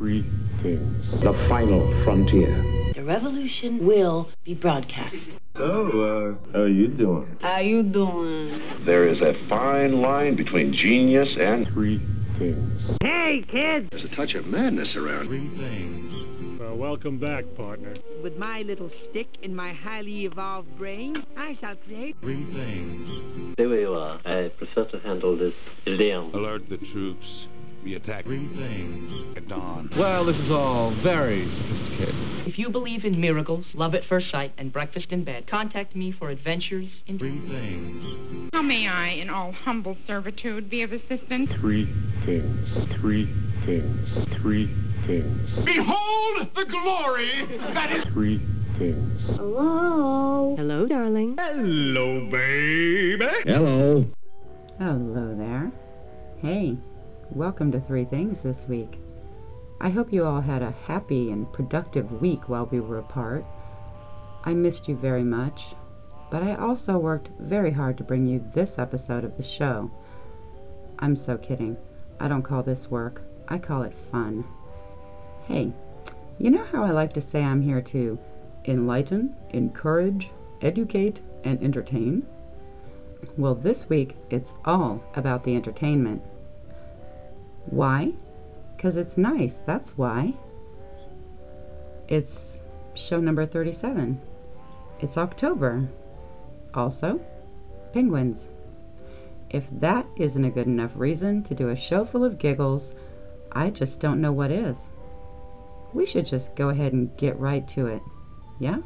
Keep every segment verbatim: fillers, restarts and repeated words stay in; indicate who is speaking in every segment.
Speaker 1: Three things. The final frontier.
Speaker 2: The revolution will be broadcast.
Speaker 3: So, uh, how you doing?
Speaker 2: How you doing?
Speaker 4: There is a fine line between genius and...
Speaker 1: Three things.
Speaker 2: Hey, kids!
Speaker 4: There's a touch of madness around.
Speaker 3: Three things.
Speaker 5: Well, welcome back, partner.
Speaker 6: With my little stick in my highly evolved brain, I shall create...
Speaker 3: Three things.
Speaker 7: Stay where you are. I prefer to handle this alone.
Speaker 8: Alert the troops. We attack.
Speaker 3: Three things.
Speaker 8: At dawn.
Speaker 9: Well, this is all very sophisticated.
Speaker 10: If you believe in miracles, love at first sight, and breakfast in bed, contact me for adventures in...
Speaker 3: Three things.
Speaker 11: How may I, in all humble servitude, be of assistance?
Speaker 1: Three things. Three things. Three things.
Speaker 8: Behold the glory that is...
Speaker 1: Three things.
Speaker 12: Hello.
Speaker 13: Hello, darling.
Speaker 3: Hello, baby.
Speaker 9: Hello.
Speaker 14: Hello there. Hey, welcome to Three Things this week. I hope you all had a happy and productive week while we were apart. I missed you very much, but I also worked very hard to bring you this episode of the show. I'm so kidding. I don't call this work. I call it fun. Hey, you know how I like to say I'm here to enlighten, encourage, educate, and entertain? Well, this week it's all about the entertainment. Why? Because it's nice, that's why. It's show number thirty-seven. It's October. Also, penguins. If that isn't a good enough reason to do a show full of giggles, I just don't know what is. We should just go ahead and get right to it, yeah?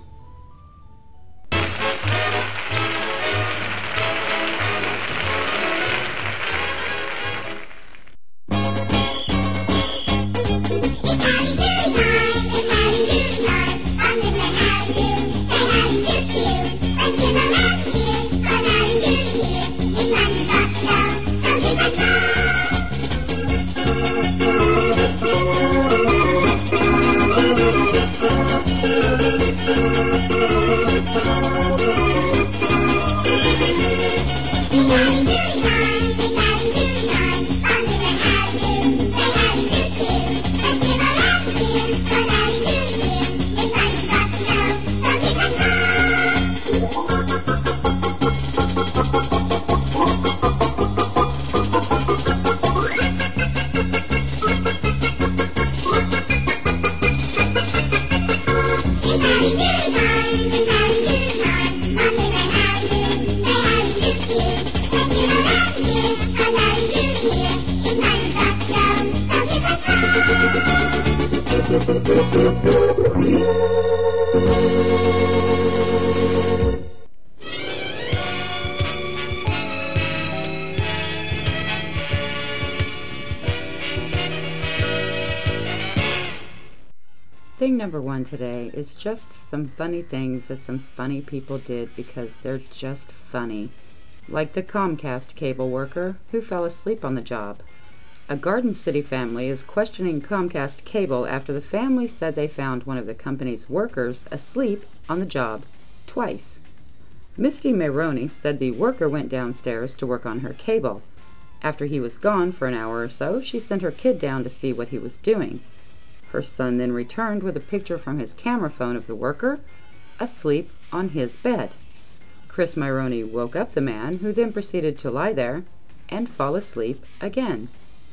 Speaker 14: Thing number one today is just some funny things that some funny people did because they're just funny. Like the Comcast cable worker who fell asleep on the job. A Garden City family is questioning Comcast Cable after the family said they found one of the company's workers asleep on the job twice. Misty Maroney said the worker went downstairs to work on her cable. After he was gone for an hour or so, she sent her kid down to see what he was doing. Her son then returned with a picture from his camera phone of the worker asleep on his bed. Chris Maroney woke up the man, who then proceeded to lie there and fall asleep again.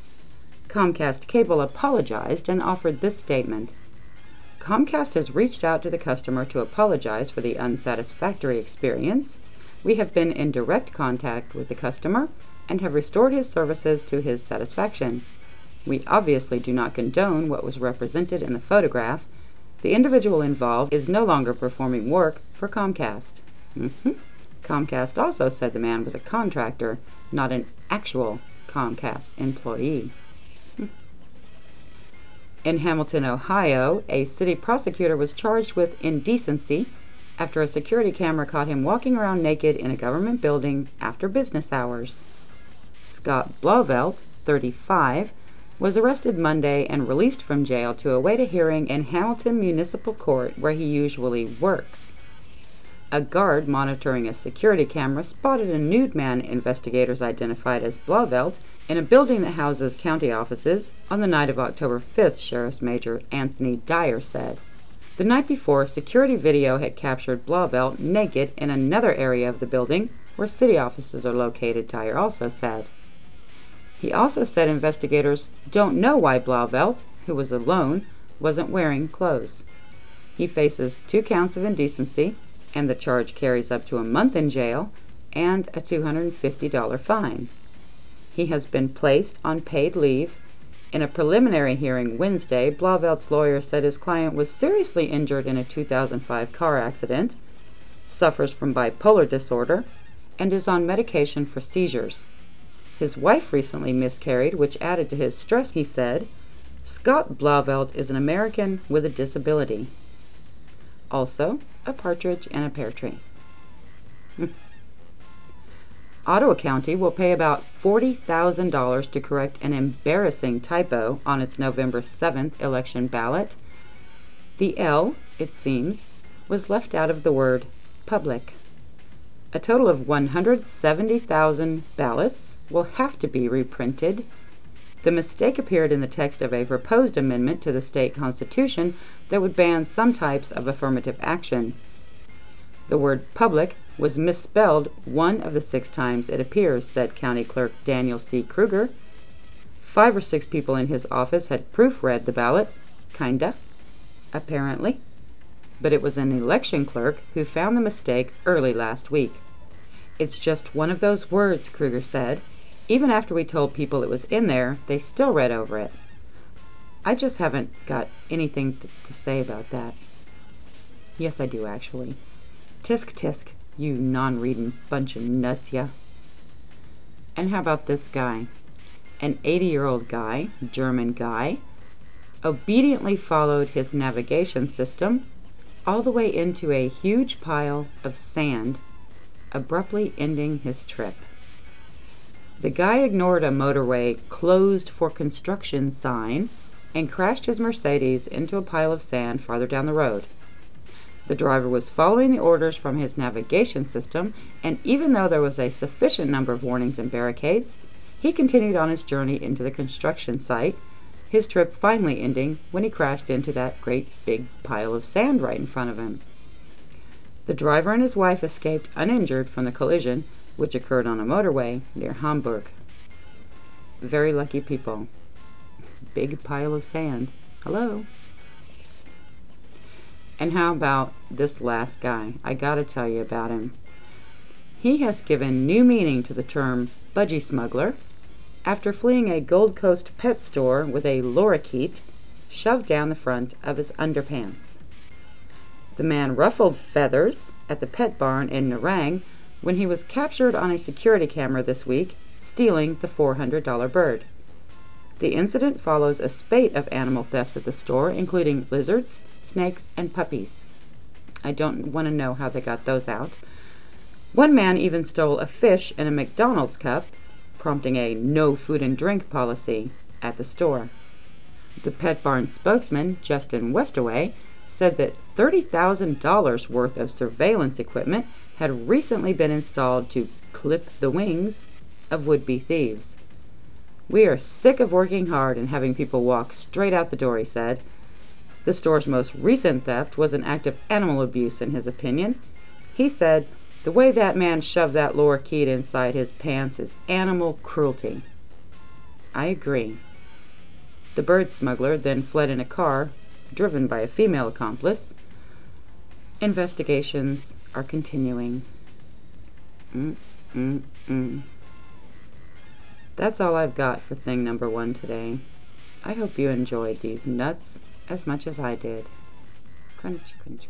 Speaker 14: Comcast Cable apologized and offered this statement. Comcast has reached out to the customer to apologize for the unsatisfactory experience. We have been in direct contact with the customer and have restored his services to his satisfaction. We obviously do not condone what was represented in the photograph. The individual involved is no longer performing work for Comcast. Mm-hmm. Comcast also said the man was a contractor, not an actual Comcast employee. In Hamilton, Ohio, a city prosecutor was charged with indecency after a security camera caught him walking around naked in a government building after business hours. Scott Blauvelt, thirty-five, was arrested Monday and released from jail to await a hearing in Hamilton Municipal Court, where he usually works. A guard monitoring a security camera spotted a nude man investigators identified as Blauvelt In a building that houses county offices, on the night of October fifth, Sheriff's Major Anthony Dyer said. The night before, security video had captured Blauvelt naked in another area of the building where city offices are located, Dyer also said. He also said investigators don't know why Blauvelt, who was alone, wasn't wearing clothes. He faces two counts of indecency, and the charge carries up to a month in jail and a two hundred fifty dollars fine. He has been placed on paid leave. In a preliminary hearing Wednesday, Blauvelt's lawyer said his client was seriously injured in a two thousand five car accident, suffers from bipolar disorder, and is on medication for seizures. His wife recently miscarried, which added to his stress, he said. Scott Blauvelt is an American with a disability. Also, a partridge in a pear tree. Ottawa County will pay about forty thousand dollars to correct an embarrassing typo on its November seventh election ballot. The L, it seems, was left out of the word public. A total of one hundred seventy thousand ballots will have to be reprinted. The mistake appeared in the text of a proposed amendment to the state constitution that would ban some types of affirmative action. The word public was misspelled one of the six times it appears, said County Clerk Daniel C. Kruger. Five or six people in his office had proofread the ballot, kinda, apparently, but it was an election clerk who found the mistake early last week. It's just one of those words, Kruger said. Even after we told people it was in there, they still read over it. I just haven't got anything t- to say about that. Yes, I do, actually. Tisk tisk, you non-reading bunch of nuts, ya. And how about this guy? An eighty-year-old guy, German guy, obediently followed his navigation system all the way into a huge pile of sand, abruptly ending his trip. The guy ignored a motorway closed for construction sign and crashed his Mercedes into a pile of sand farther down the road. The driver was following the orders from his navigation system, and even though there was a sufficient number of warnings and barricades, he continued on his journey into the construction site, his trip finally ending when he crashed into that great big pile of sand right in front of him. The driver and his wife escaped uninjured from the collision, which occurred on a motorway near Hamburg. Very lucky people. Big pile of sand. Hello? And how about this last guy? I gotta tell you about him. He has given new meaning to the term budgie smuggler after fleeing a Gold Coast pet store with a lorikeet shoved down the front of his underpants. The man ruffled feathers at the pet barn in Nerang when he was captured on a security camera this week stealing the four hundred dollars bird. The incident follows a spate of animal thefts at the store, including lizards, snakes, and puppies. I don't want to know how they got those out. One man even stole a fish in a McDonald's cup, prompting a no food and drink policy at the store. The Pet Barn spokesman, Justin Westaway, said that thirty thousand dollars worth of surveillance equipment had recently been installed to clip the wings of would-be thieves. We are sick of working hard and having people walk straight out the door, he said. The store's most recent theft was an act of animal abuse, in his opinion. He said, the way that man shoved that lorikeet inside his pants is animal cruelty. I agree. The bird smuggler then fled in a car, driven by a female accomplice. Investigations are continuing. Mm-mm-mm. That's all I've got for thing number one today. I hope you enjoyed these nuts as much as I did. Crunch, crunch, crunch.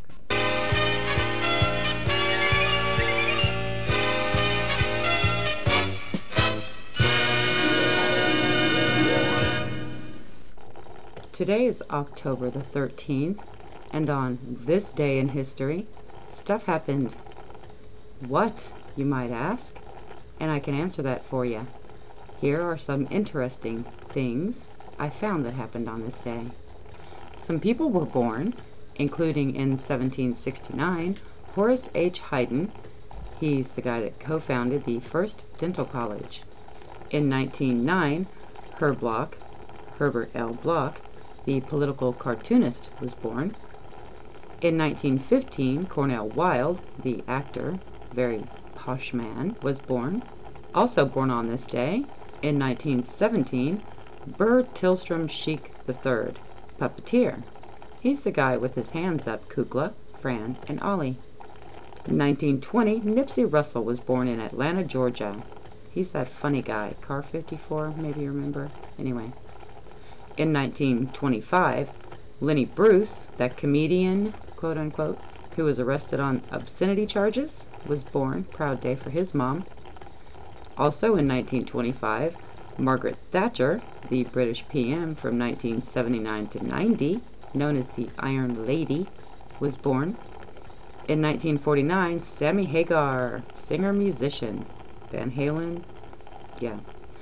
Speaker 14: Today is October the thirteenth, and on this day in history, stuff happened. What, you might ask? And I can answer that for you. Here are some interesting things I found that happened on this day. Some people were born, including in seventeen sixty-nine, Horace H. Hayden. He's the guy that co-founded the first dental college. In nineteen oh nine, Herb Bloch, Herbert L. Bloch, the political cartoonist, was born. In nineteen fifteen, Cornel Wilde, the actor, very posh man, was born. Also born on this day, in nineteen seventeen, Burr Tillstrom Sheik the third, puppeteer. He's the guy with his hands up, Kukla, Fran, and Ollie. In nineteen twenty, Nipsey Russell was born in Atlanta, Georgia. He's that funny guy, Car fifty-four, maybe you remember. Anyway. In nineteen twenty-five, Lenny Bruce, that comedian, quote-unquote, who was arrested on obscenity charges, was born. Proud day for his mom. Also in nineteen twenty-five, Margaret Thatcher, the British P M from nineteen seventy-nine to ninety, known as the Iron Lady, was born. In nineteen forty-nine, Sammy Hagar, singer-musician. Van Halen, yeah.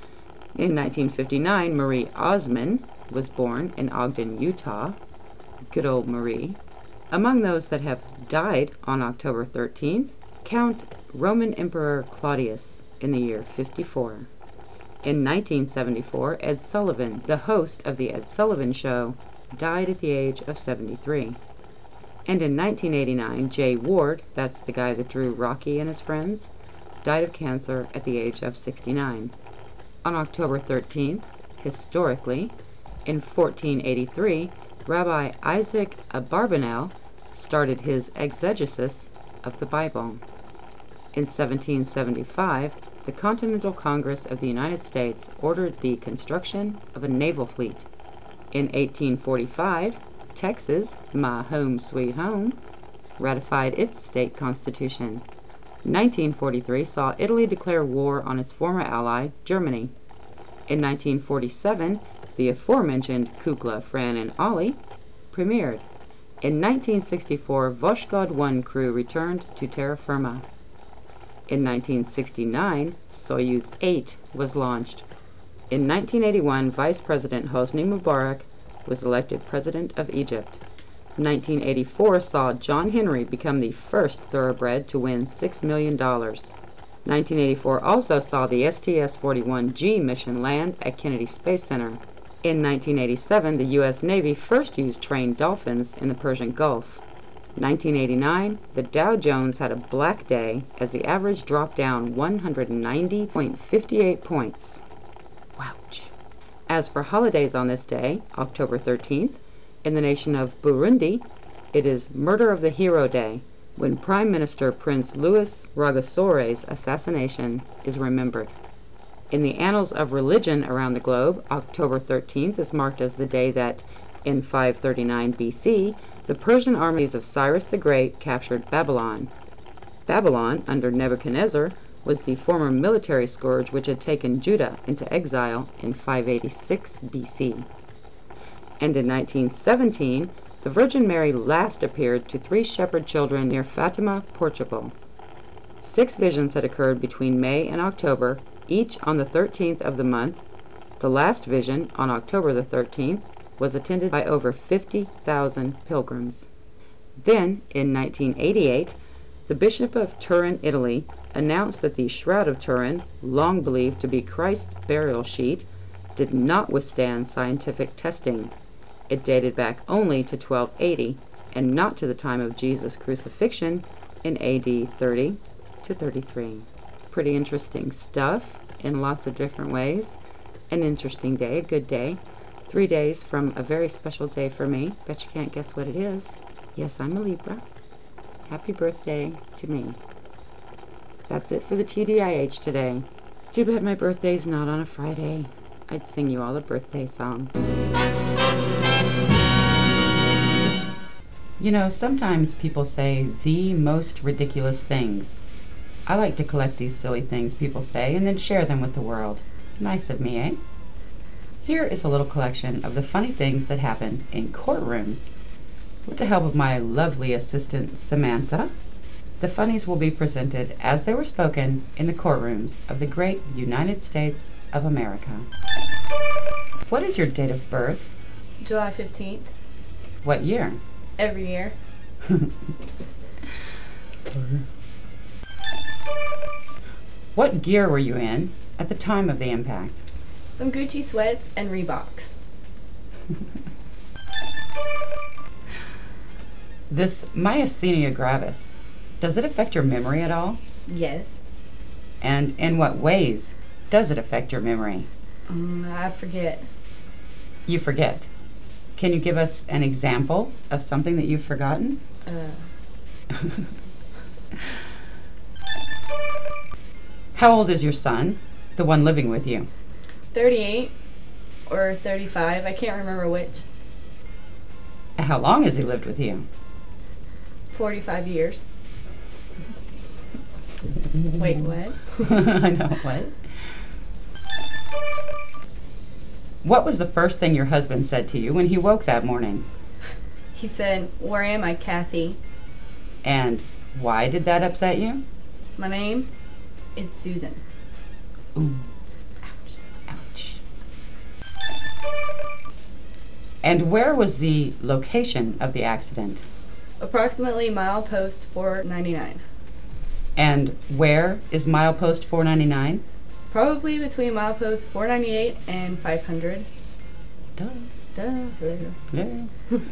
Speaker 14: In nineteen fifty-nine, Marie Osmond was born in Ogden, Utah. Good old Marie. Among those that have died on October thirteenth, count Roman Emperor Claudius in the year fifty-four. In nineteen seventy-four, Ed Sullivan, the host of The Ed Sullivan Show, died at the age of seventy-three. And in nineteen eighty-nine, Jay Ward, that's the guy that drew Rocky and his friends, died of cancer at the age of sixty-nine. On October thirteenth, historically, in fourteen eighty-three, Rabbi Isaac Abarbanel started his exegesis of the Bible. In seventeen seventy-five, the Continental Congress of the United States ordered the construction of a naval fleet. In eighteen forty-five, Texas, my home sweet home, ratified its state constitution. nineteen forty-three saw Italy declare war on its former ally, Germany. In nineteen forty-seven, the aforementioned Kukla, Fran, and Ollie premiered. In nineteen sixty-four, Voskhod one crew returned to terra firma. In nineteen sixty-nine, Soyuz eight was launched. In nineteen eighty-one, Vice President Hosni Mubarak was elected President of Egypt. nineteen eighty-four saw John Henry become the first thoroughbred to win six million dollars. nineteen eighty-four also saw the S T S forty-one G mission land at Kennedy Space Center. In nineteen eighty-seven, the U S Navy first used trained dolphins in the Persian Gulf. nineteen eighty-nine, the Dow Jones had a black day as the average dropped down one hundred ninety point five eight points. Wouch. As for holidays on this day, October thirteenth, in the nation of Burundi, it is Murder of the Hero Day, when Prime Minister Prince Louis Rwagashore's assassination is remembered. In the annals of religion around the globe, October thirteenth is marked as the day that, in five thirty-nine B C, the Persian armies of Cyrus the Great captured Babylon. Babylon, under Nebuchadnezzar, was the former military scourge which had taken Judah into exile in five eighty-six B C. And in nineteen seventeen, the Virgin Mary last appeared to three shepherd children near Fatima, Portugal. Six visions had occurred between May and October, each on the thirteenth of the month. The last vision, on October the thirteenth, was attended by over fifty thousand pilgrims. Then, in nineteen eighty-eight, the Bishop of Turin, Italy, announced that the Shroud of Turin, long believed to be Christ's burial sheet, did not withstand scientific testing. It dated back only to twelve eighty, and not to the time of Jesus' crucifixion in A D thirty to thirty-three. Pretty interesting stuff in lots of different ways. An interesting day, a good day. Three days from a very special day for me. Bet you can't guess what it is. Yes, I'm a Libra. Happy birthday to me. That's it for the T D I H today. Too bad my birthday's not on a Friday. I'd sing you all a birthday song. You know, sometimes people say the most ridiculous things. I like to collect these silly things people say and then share them with the world. Nice of me, eh? Here is a little collection of the funny things that happen in courtrooms. With the help of my lovely assistant, Samantha, the funnies will be presented as they were spoken in the courtrooms of the great United States of America. What is your date of birth?
Speaker 5: July fifteenth.
Speaker 14: What year?
Speaker 5: Every year.
Speaker 14: What gear were you in at the time of the impact?
Speaker 5: Some Gucci sweats and Reeboks.
Speaker 14: This myasthenia gravis, does it affect your memory at all?
Speaker 5: Yes.
Speaker 14: And in what ways does it affect your memory?
Speaker 5: Um, I forget.
Speaker 14: You forget. Can you give us an example of something that you've forgotten?
Speaker 5: Uh.
Speaker 14: How old is your son, the one living with you?
Speaker 5: thirty-eight or thirty-five. I can't remember which.
Speaker 14: How long has he lived with you?
Speaker 5: forty-five years. Wait, what?
Speaker 14: I know, what? What was the first thing your husband said to you when he woke that morning?
Speaker 5: He said, "Where am I, Kathy?"
Speaker 14: And why did that upset you?
Speaker 5: My name is Susan.
Speaker 14: Ooh. Ouch. Ouch. And where was the location of the accident?
Speaker 5: Approximately milepost four ninety-nine.
Speaker 14: And where is milepost four ninety-nine?
Speaker 5: Probably between milepost four ninety-eight and five hundred.
Speaker 14: Duh.
Speaker 5: Duh.
Speaker 14: Yeah.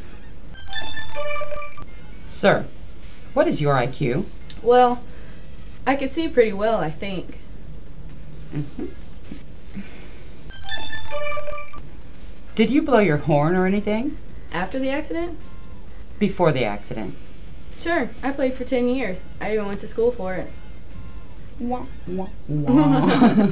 Speaker 14: Sir, what is your I Q?
Speaker 5: Well, I could see pretty well, I think.
Speaker 14: Mm-hmm. Did you blow your horn or anything?
Speaker 5: After the accident?
Speaker 14: Before the accident.
Speaker 5: Sure, I played for ten years. I even went to school for it.
Speaker 14: Wah, wah, wah.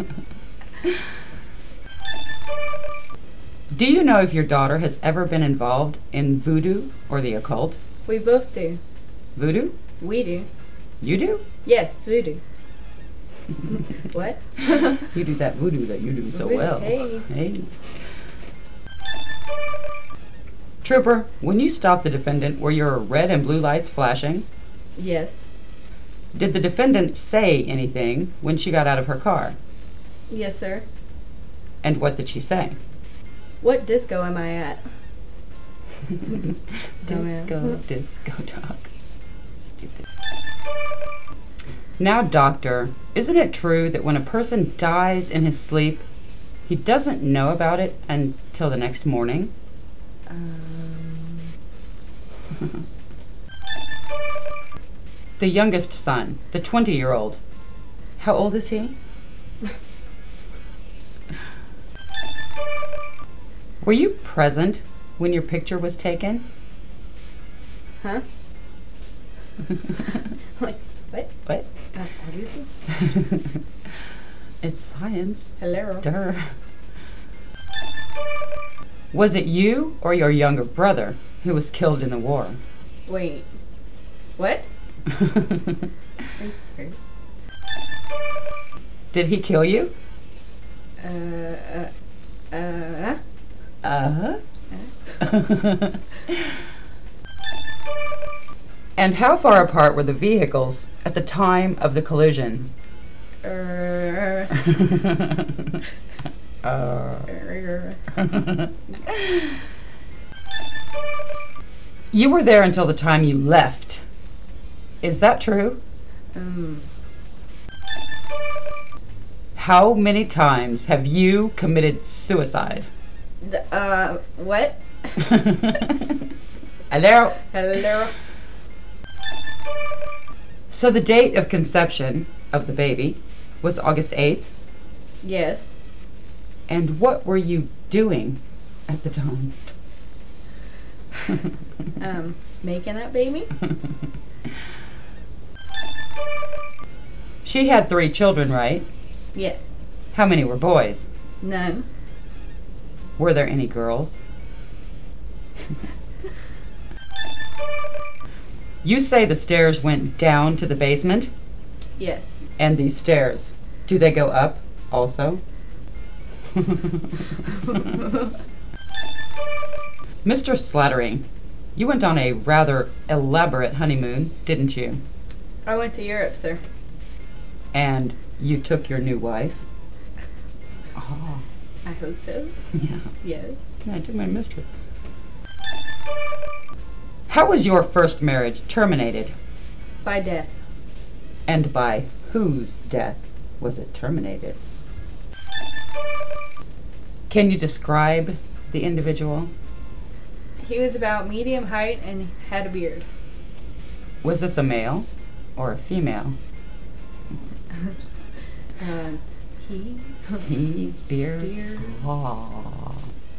Speaker 14: Do you know if your daughter has ever been involved in voodoo or the occult?
Speaker 5: We both do.
Speaker 14: Voodoo?
Speaker 5: We do.
Speaker 14: You do?
Speaker 5: Yes, voodoo. What?
Speaker 14: You do that voodoo that you do so
Speaker 5: Voodoo,
Speaker 14: well.
Speaker 5: hey.
Speaker 14: Hey. Trooper, when you stopped the defendant, were your red and blue lights flashing?
Speaker 5: Yes.
Speaker 14: Did the defendant say anything when she got out of her car?
Speaker 5: Yes, sir.
Speaker 14: And what did she say?
Speaker 5: What disco am I at?
Speaker 14: Disco, disco talk. Stupid. Now, doctor, isn't it true that when a person dies in his sleep, he doesn't know about it until the next morning?
Speaker 5: Um.
Speaker 14: The youngest son, the twenty-year-old. How old is he? Were you present when your picture was taken?
Speaker 5: Huh? Like, what?
Speaker 14: What?
Speaker 5: Uh, obviously.
Speaker 14: It's science.
Speaker 5: Hello.
Speaker 14: Duh. Was it you or your younger brother who was killed in the war?
Speaker 5: Wait. What? I'm serious.
Speaker 14: Did he kill you?
Speaker 5: Uh, uh, uh,
Speaker 14: Uh-huh.
Speaker 5: uh.
Speaker 14: And how far apart were the vehicles at the time of the collision?
Speaker 5: Uh,
Speaker 14: uh.
Speaker 5: uh.
Speaker 14: You were there until the time you left. Is that true?
Speaker 5: Um.
Speaker 14: How many times have you committed suicide?
Speaker 5: The, uh, what?
Speaker 14: Hello?
Speaker 5: Hello?
Speaker 14: So the date of conception of the baby was August eighth?
Speaker 5: Yes.
Speaker 14: And what were you doing at the time?
Speaker 5: um, making that baby?
Speaker 14: She had three children, right?
Speaker 5: Yes.
Speaker 14: How many were boys?
Speaker 5: None.
Speaker 14: Were there any girls? You say the stairs went down to the basement?
Speaker 5: Yes.
Speaker 14: And these stairs, do they go up also? Mister Slattery, you went on a rather elaborate honeymoon, didn't you?
Speaker 5: I went to Europe, sir.
Speaker 14: And you took your new wife? Oh.
Speaker 5: I hope so.
Speaker 14: Yeah.
Speaker 5: Yes.
Speaker 14: Yeah, I took my mistress. How was your first marriage terminated?
Speaker 5: By death.
Speaker 14: And by whose death was it terminated? Can you describe the individual?
Speaker 5: He was about medium height and had a beard.
Speaker 14: Was this a male or a female?
Speaker 5: uh, he.
Speaker 14: He, beard.
Speaker 5: Beard.
Speaker 14: Aw.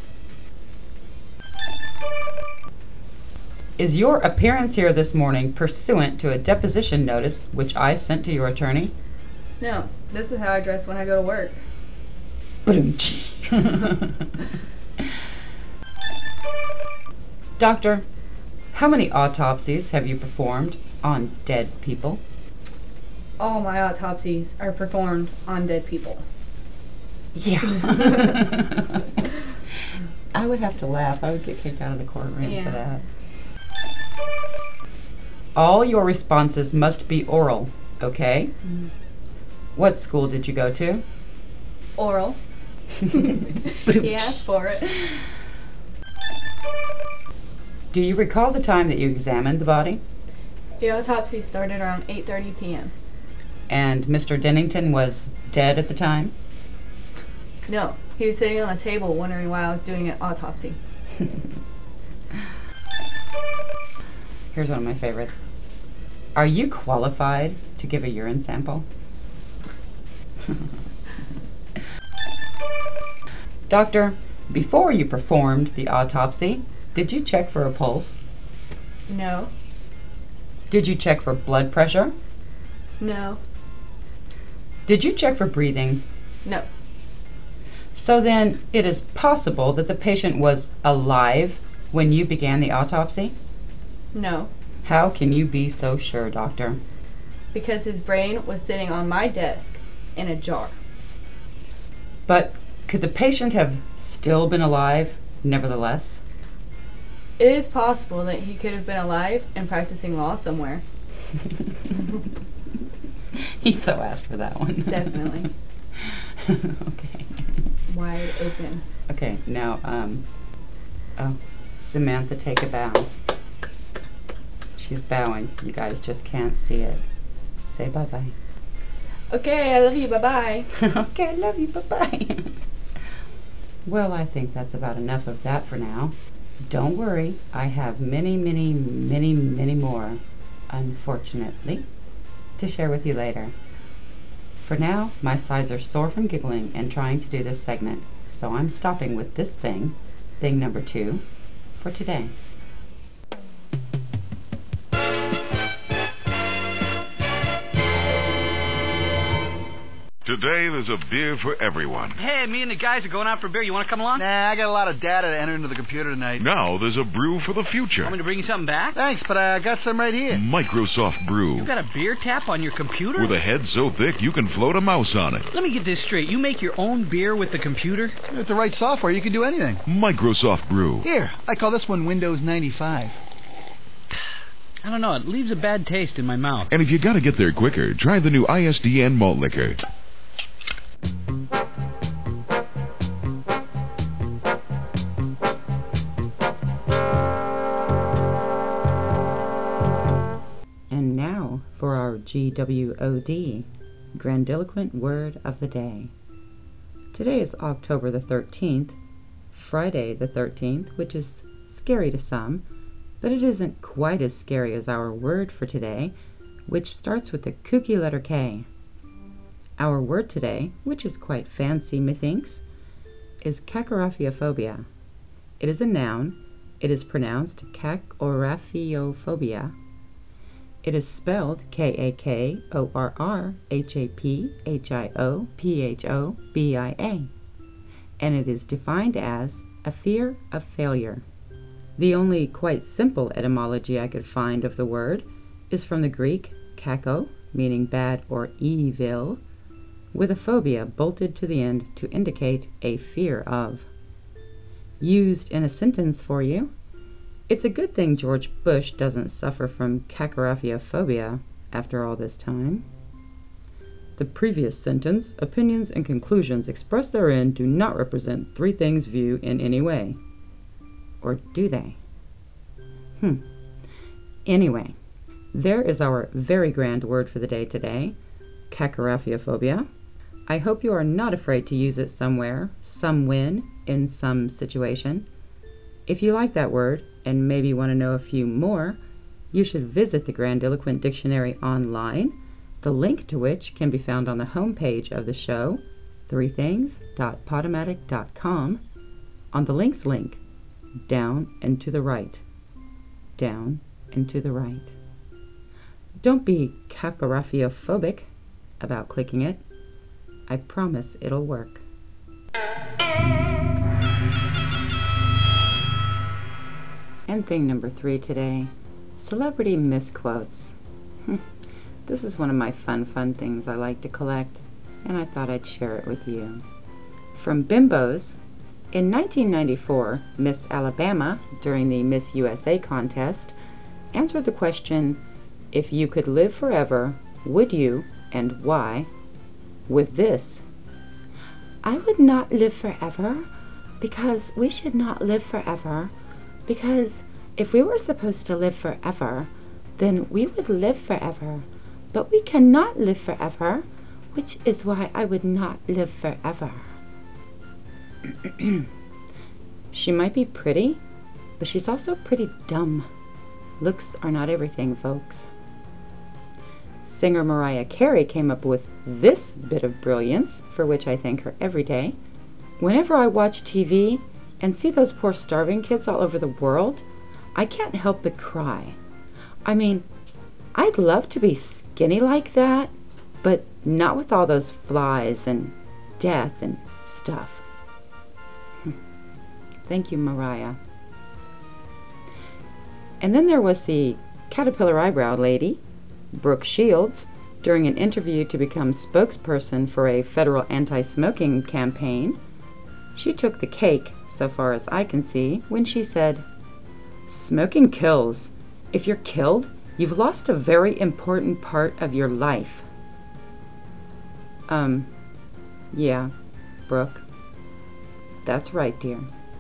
Speaker 14: Is your appearance here this morning pursuant to a deposition notice which I sent to your attorney?
Speaker 5: No, this is how I dress when I go to work.
Speaker 14: Doctor, how many autopsies have you performed on dead people?
Speaker 5: All my autopsies are performed on dead people.
Speaker 14: Yeah. I would have to laugh. I would get kicked out of the courtroom
Speaker 5: yeah.
Speaker 14: for that. All your responses must be oral, okay? Mm. What school did you go to?
Speaker 5: Oral. He asked for it.
Speaker 14: Do you recall the time that you examined the body?
Speaker 5: The autopsy started around eight thirty p m
Speaker 14: And Mister Dennington was dead at the time?
Speaker 5: No, he was sitting on a table wondering why I was doing an autopsy.
Speaker 14: Here's one of my favorites. Are you qualified to give a urine sample? Doctor, before you performed the autopsy, did you check for a pulse?
Speaker 5: No.
Speaker 14: Did you check for blood pressure?
Speaker 5: No.
Speaker 14: Did you check for breathing?
Speaker 5: No.
Speaker 14: So then, it is possible that the patient was alive when you began the autopsy?
Speaker 5: No.
Speaker 14: How can you be so sure, doctor?
Speaker 5: Because his brain was sitting on my desk in a jar.
Speaker 14: But could the patient have still been alive, nevertheless?
Speaker 5: It is possible that he could have been alive and practicing law somewhere.
Speaker 14: He so asked for that one.
Speaker 5: Definitely.
Speaker 14: Okay.
Speaker 5: Wide open.
Speaker 14: Okay, now, um, oh, Samantha, take a bow. She's bowing. You guys just can't see it. Say bye-bye.
Speaker 5: Okay, I love you. Bye-bye.
Speaker 14: Okay, I love you. Bye-bye. Well, I think that's about enough of that for now. Don't worry. I have many, many, many, many more, unfortunately, to share with you later. For now, my sides are sore from giggling and trying to do this segment, so I'm stopping with this thing, thing number two, for today.
Speaker 8: Today, there's a beer for everyone.
Speaker 12: Hey, me and the guys are going out for beer. You want to come along?
Speaker 13: Nah, I got a lot of data to enter into the computer tonight.
Speaker 8: Now, there's a brew for the future.
Speaker 12: Want me to bring you something back?
Speaker 13: Thanks, but I got some right here.
Speaker 8: Microsoft Brew.
Speaker 12: You got a beer tap on your computer?
Speaker 8: With a head so thick you can float a mouse on it.
Speaker 12: Let me get this straight. You make your own beer with the computer?
Speaker 13: With the right software, you can do anything.
Speaker 8: Microsoft Brew.
Speaker 13: Here, I call this one Windows ninety-five.
Speaker 12: I don't know. It leaves a bad taste in my mouth.
Speaker 8: And if you got to get there quicker, try the new I S D N malt liquor.
Speaker 14: And now for our G W O D, Grandiloquent Word of the Day. Today is October the thirteenth, Friday the thirteenth, which is scary to some, but it isn't quite as scary as our word for today, which starts with the kooky letter K. Our word today, which is quite fancy, methinks, is kakoraphiophobia. It is a noun. It is pronounced kakoraphiophobia. It is spelled K A K O R R H A P H I O P H O B I A. And it is defined as a fear of failure. The only quite simple etymology I could find of the word is from the Greek kako, meaning bad or evil, with a phobia bolted to the end to indicate a fear of. Used in a sentence for you, it's a good thing George Bush doesn't suffer from kakoraphiophobia after all this time. The previous sentence, opinions and conclusions expressed therein do not represent three things view in any way. Or do they? Hmm. Anyway, there is our very grand word for the day today, kakoraphiophobia. I hope you are not afraid to use it somewhere, some when, in some situation. If you like that word, and maybe want to know a few more, you should visit the Grandiloquent Dictionary online, the link to which can be found on the homepage of the show, three things dot podomatic dot com, on the links link, down and to the right. Down and to the right. Don't be cacographophobic about clicking it. I promise it'll work. And thing number three today, celebrity misquotes. This is one of my fun, fun things I like to collect, and I thought I'd share it with you. From Bimbos, in nineteen ninety-four, Miss Alabama, during the Miss U S A contest, answered the question, if you could live forever, would you, and why, with this: I would not live forever, because we should not live forever, because if we were supposed to live forever, then we would live forever, but we cannot live forever, which is why I would not live forever. She might be pretty, but she's also pretty dumb. Looks are not everything, folks. Singer Mariah Carey came up with this bit of brilliance, for which I thank her every day. Whenever I watch T V and see those poor starving kids all over the world, I can't help but cry. I mean, I'd love to be skinny like that, but not with all those flies and death and stuff. Thank you, Mariah. And then there was the caterpillar eyebrow lady, Brooke Shields, during an interview to become spokesperson for a federal anti-smoking campaign. She took the cake, so far as I can see, when she said, "Smoking kills. If you're killed, you've lost a very important part of your life." Um, yeah, Brooke. That's right, dear.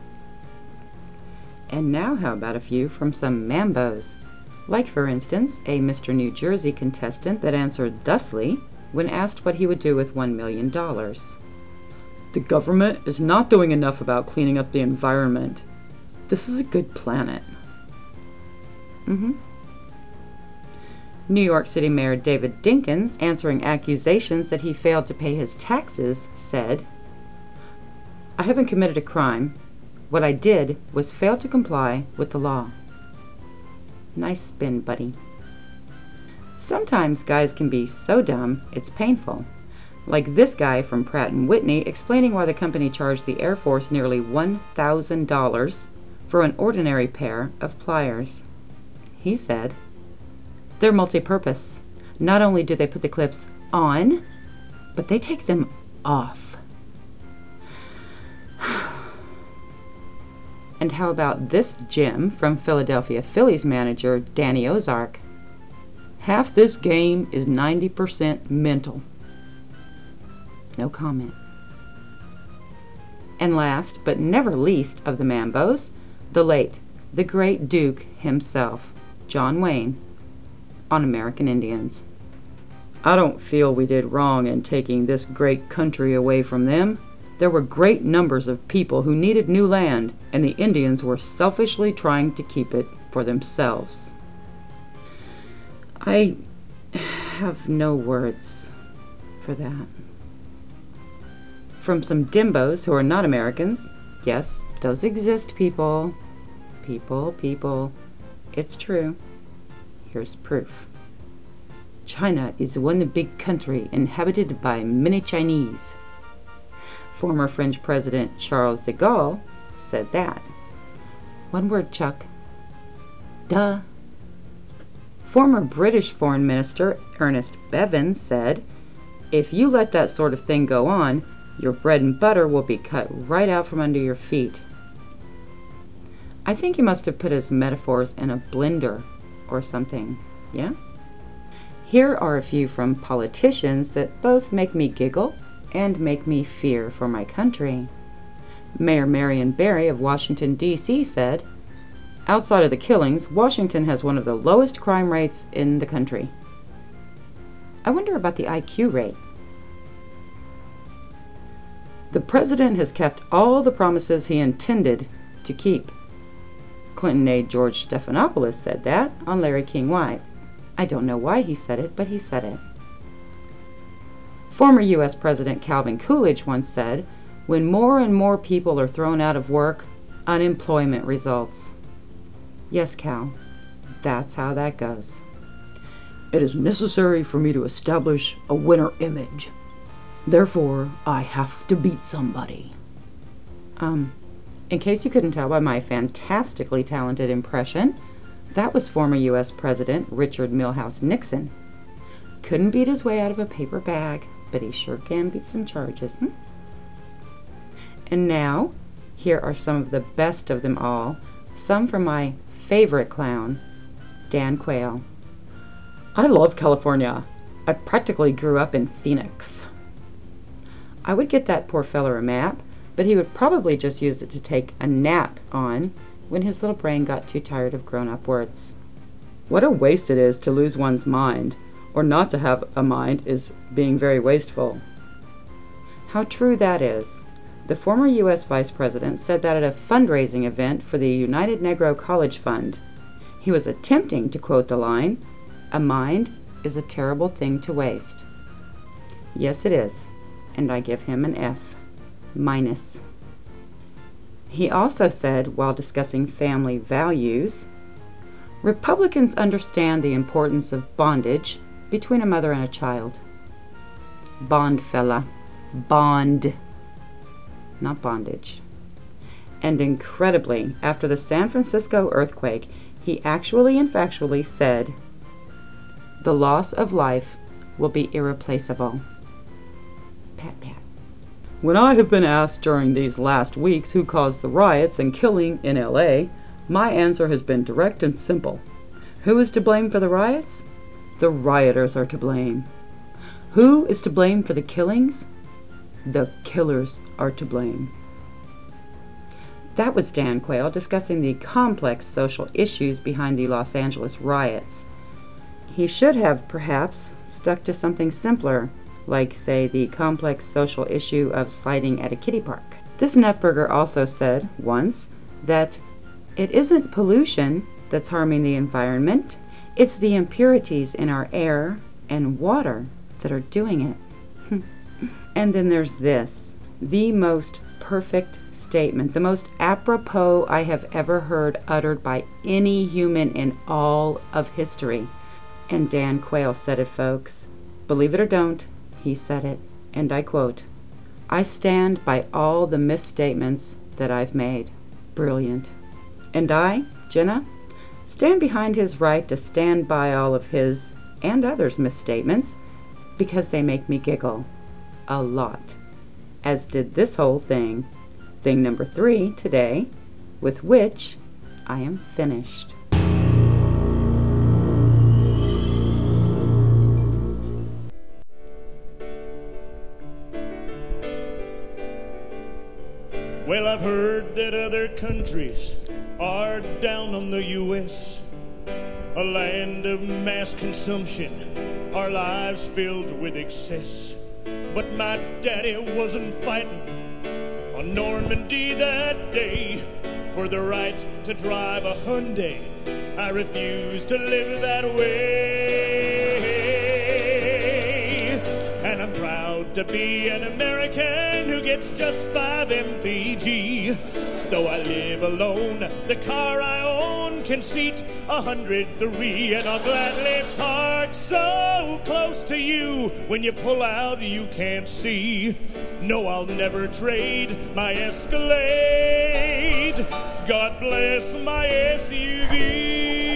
Speaker 14: And now how about a few from some Mambos? Like, for instance, a Mister New Jersey contestant that answered thusly when asked what he would do with one million dollars. The government is not doing enough about cleaning up the environment. This is a good planet. Mm-hmm. New York City Mayor David Dinkins, answering accusations that he failed to pay his taxes, said, "I haven't committed a crime. What I did was fail to comply with the law." Nice spin, buddy. Sometimes guys can be so dumb it's painful. Like this guy from Pratt and Whitney explaining why the company charged the Air Force nearly one thousand dollars for an ordinary pair of pliers. He said, "They're multi-purpose. Not only do they put the clips on, but they take them off." And how about this gem from Philadelphia Phillies manager Danny Ozark? "Half this game is ninety percent mental." No comment. And last, but never least of the Mambos, the late, the great Duke himself, John Wayne, on American Indians. "I don't feel we did wrong in taking this great country away from them. There were great numbers of people who needed new land, and the Indians were selfishly trying to keep it for themselves." I have no words for that. From some dimbos who are not Americans, yes, those exist, people. People, people. It's true. Here's proof. "China is one big country inhabited by many Chinese." Former French President Charles de Gaulle said that. One word, Chuck. Duh. Former British Foreign Minister Ernest Bevin said, "If you let that sort of thing go on, your bread and butter will be cut right out from under your feet." I think he must have put his metaphors in a blender or something, yeah? Here are a few from politicians that both make me giggle and make me fear for my country. Mayor Marion Barry of Washington, D C said, "Outside of the killings, Washington has one of the lowest crime rates in the country." I wonder about the I Q rate. The president has kept all the promises he intended to keep. Clinton aide George Stephanopoulos said that on Larry King Live. I don't know why he said it, but he said it. Former U S President Calvin Coolidge once said, "When more and more people are thrown out of work, unemployment results." Yes, Cal, that's how that goes.
Speaker 15: It is necessary for me to establish a winner image. Therefore, I have to beat somebody.
Speaker 14: Um, in case you couldn't tell by my fantastically talented impression, that was former U S President Richard Milhous Nixon. Couldn't beat his way out of a paper bag, but he sure can beat some charges. Hmm? And now, here are some of the best of them all, some from my favorite clown, Dan Quayle.
Speaker 15: I love California. I practically grew up in Phoenix.
Speaker 14: I would get that poor feller a map, but he would probably just use it to take a nap on when his little brain got too tired of grown-up words.
Speaker 15: What a waste it is to lose one's mind, or not to have a mind is being very wasteful.
Speaker 14: How true that is. The former U S Vice President said that at a fundraising event for the United Negro College Fund. He was attempting to quote the line, "A mind is a terrible thing to waste." Yes, it is, and I give him an F minus. He also said, while discussing family values, Republicans understand the importance of bondage between a mother and a child. Bond, fella. Bond. Not bondage. And incredibly, after the San Francisco earthquake, he actually and factually said, "The loss of life will be irreplaceable." Pat, pat.
Speaker 15: When I have been asked during these last weeks who caused the riots and killing in L A, my answer has been direct and simple. Who is to blame for the riots? The rioters are to blame. Who is to blame for the killings? The killers are to blame.
Speaker 14: That was Dan Quayle discussing the complex social issues behind the Los Angeles riots. He should have, perhaps, stuck to something simpler, like, say, the complex social issue of sliding at a kiddie park. This nutburger also said, once, that it isn't pollution that's harming the environment, it's the impurities in our air and water that are doing it. And then there's this, the most perfect statement, the most apropos I have ever heard uttered by any human in all of history. And Dan Quayle said it, folks. Believe it or don't, he said it. And I quote, "I stand by all the misstatements that I've made." Brilliant. And I, Jenna, stand behind his right to stand by all of his and others' misstatements because they make me giggle. A lot. As did this whole thing. Thing number three today, with which I am finished.
Speaker 3: Well, I've heard that other countries are down on the U S, a land of mass consumption, our lives filled with excess. But my daddy wasn't fighting on Normandy that day for the right to drive a Hyundai. I refuse to live that way. And I'm proud to be an American who gets just five M P G. Though I live alone, the car I own can seat a hundred three, and I'll gladly park so close to you when you pull out you can't see. No, I'll never trade my Escalade. God bless my S U V.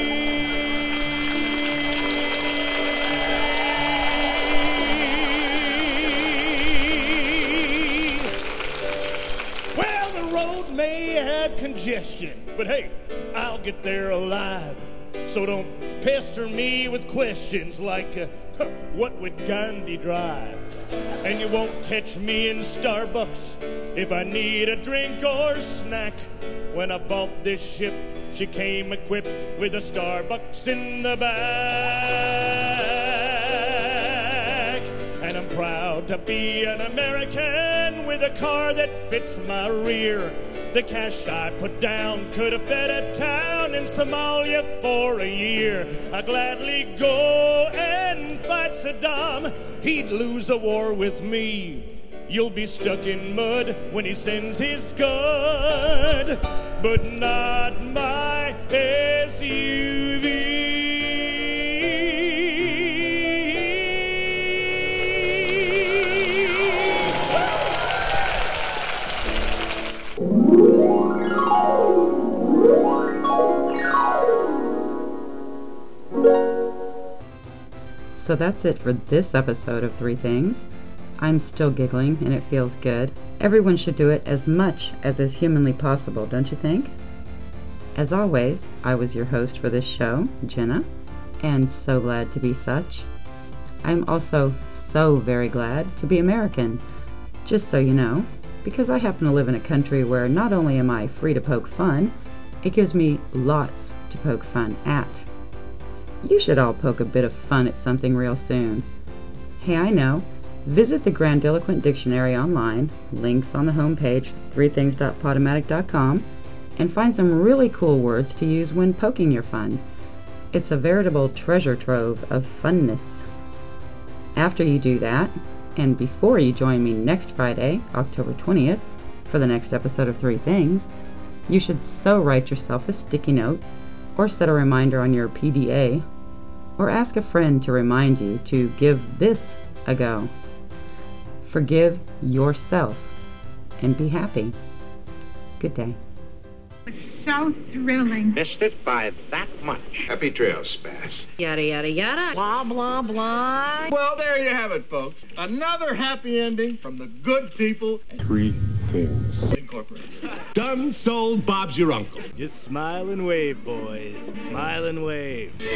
Speaker 3: Well, the road may have congestion, but hey, I'll get there alive. So don't pester me with questions like, uh, huh, what would Gandhi drive? And you won't catch me in Starbucks if I need a drink or snack. When I bought this ship, she came equipped with a Starbucks in the back. And I'm proud to be an American with a car that fits my rear. The cash I put down could have fed a town in Somalia for a year. I'd gladly go and fight Saddam. He'd lose a war with me. You'll be stuck in mud when he sends his scud, but not my S U V.
Speaker 14: So that's it for this episode of Three Things. I'm still giggling and it feels good. Everyone should do it as much as is humanly possible, don't you think? As always, I was your host for this show, Jenna, and so glad to be such. I'm also so very glad to be American, just so you know, because I happen to live in a country where not only am I free to poke fun, it gives me lots to poke fun at. You should all poke a bit of fun at something real soon. Hey, I know. Visit the Grandiloquent Dictionary online, links on the homepage, three things dot podomatic dot com, and find some really cool words to use when poking your fun. It's a veritable treasure trove of funness. After you do that, and before you join me next Friday, October twentieth, for the next episode of Three Things, you should so write yourself a sticky note, or set a reminder on your P D A, or ask a friend to remind you to give this a go. Forgive yourself and be happy. Good day.
Speaker 11: So thrilling.
Speaker 4: Missed it by that much. Happy trails, Spaz.
Speaker 2: Yada, yada, yada. Blah, blah, blah.
Speaker 9: Well, there you have it, folks. Another happy ending from the good people at
Speaker 1: Three Things
Speaker 9: Incorporated.
Speaker 3: Done sold, Bob's your uncle.
Speaker 16: Just smile and wave, boys. Smile and wave.
Speaker 3: We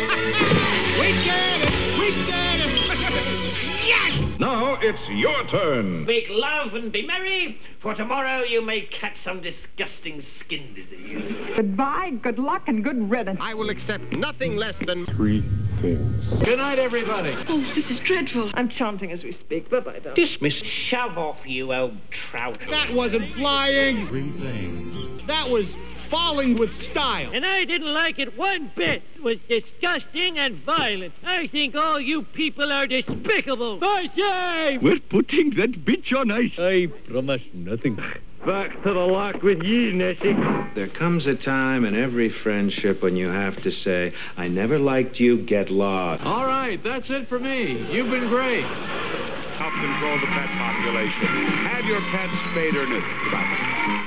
Speaker 3: get it! We get it! Yes!
Speaker 4: Now it's your turn.
Speaker 17: Make love and be merry, for tomorrow you may catch some disgusting skin disease.
Speaker 11: Goodbye, good luck, and good riddance.
Speaker 3: I will accept nothing less than
Speaker 1: Three Things.
Speaker 3: Good night, everybody.
Speaker 2: Oh, this is dreadful.
Speaker 10: I'm chanting as we speak. Bye-bye, darling.
Speaker 17: Dismiss. Shove off, you old trout.
Speaker 3: That wasn't flying.
Speaker 16: Three Things.
Speaker 3: That was falling with style.
Speaker 18: And I didn't like it one bit. It was disgusting and violent. I think all you people are despicable. For shame!
Speaker 3: We're putting that bitch on ice.
Speaker 16: I promise nothing. Back to the lock with ye, Nessie.
Speaker 19: There comes a time in every friendship when you have to say, I never liked you, get lost.
Speaker 9: All right, that's it for me. You've been great.
Speaker 4: Help control the pet population. Have your pets spayed or neutered. Goodbye.